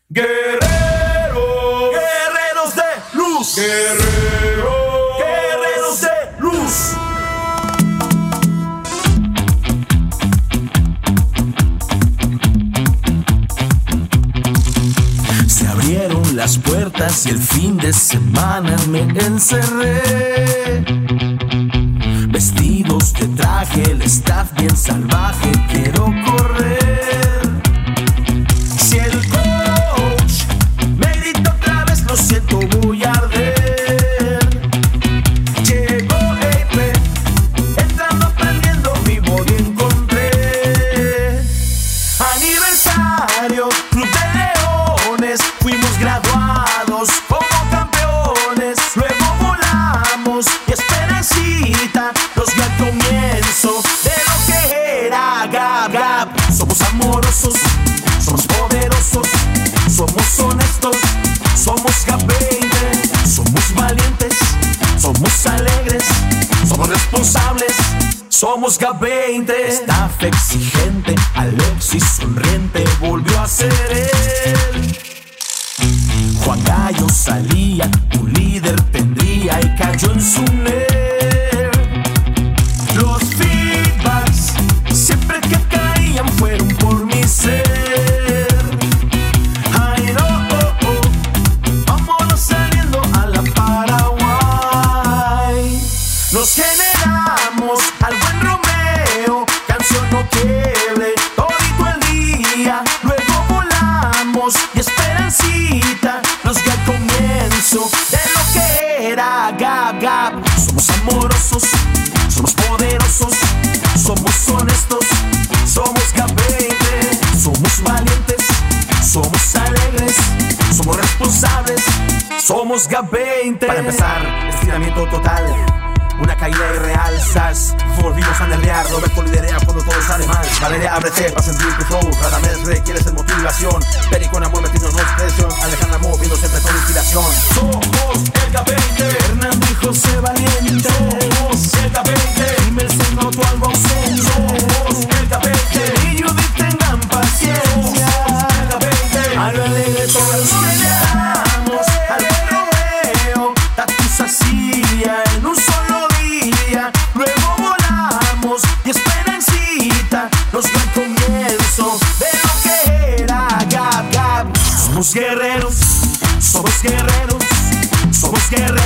Guerreros, guerreros de luz, guerreros, guerreros de luz. Se abrieron las puertas y el fin de semana me encerré. Vestidos de traje, el staff bien salvaje, quiero correr. Si el coach me grita otra vez, lo siento, voy a arder. Llegó AP, entrando, aprendiendo, mi body encontré. Aniversario, Club de Leones, fuimos graduados como campeones. Luego volamos y Esperancita nos dio al comienzo de lo que era Gap. Somos amorosos, somos poderosos, somos honestos, somos Gap 20. Somos valientes, somos alegres, somos responsables, somos Gap 20. Staff exigente, Alexis sonriente, volvió a ser él. Juan Gallo salía, un líder tendría y cayó en su net. Los feedbacks, siempre que caían, fueron por mi ser. Ay, no, vámonos saliendo a la Paraguay. Nos generamos al buen Romeo, canción no quiebre, todito el día. Luego volamos y Esperancita nos dio el comienzo de lo que era Gap. Somos amorosos, somos poderosos, somos honestos, somos Gap 20. Somos valientes, somos alegres, somos responsables, somos Gap 20. Para empezar, estiramiento total, una caída irreal, sas. Volvimos a nerviar, Roberto liderea cuando todo sale mal. Valeria, ábrete para sentir tu flow. Radamés requiere ser motivación. Peri con amor metiéndonos presión. Alejandra moviendo siempre con inspiración. Somos el Gap 20. Hernando y José Valiente. Somos el Gap 20. Rimmel se notó algo ausente. Somos el Gap 20. Y Judith tengan paciencia. Somos el Gap 20. A lo alegre todos generamos. Al buen Romeo, Tatus hacía en un solo día. Luego volamos y Esperancita nos dio el comienzo de lo que era Gap. Somos guerreros, somos guerreros, somos guerreros.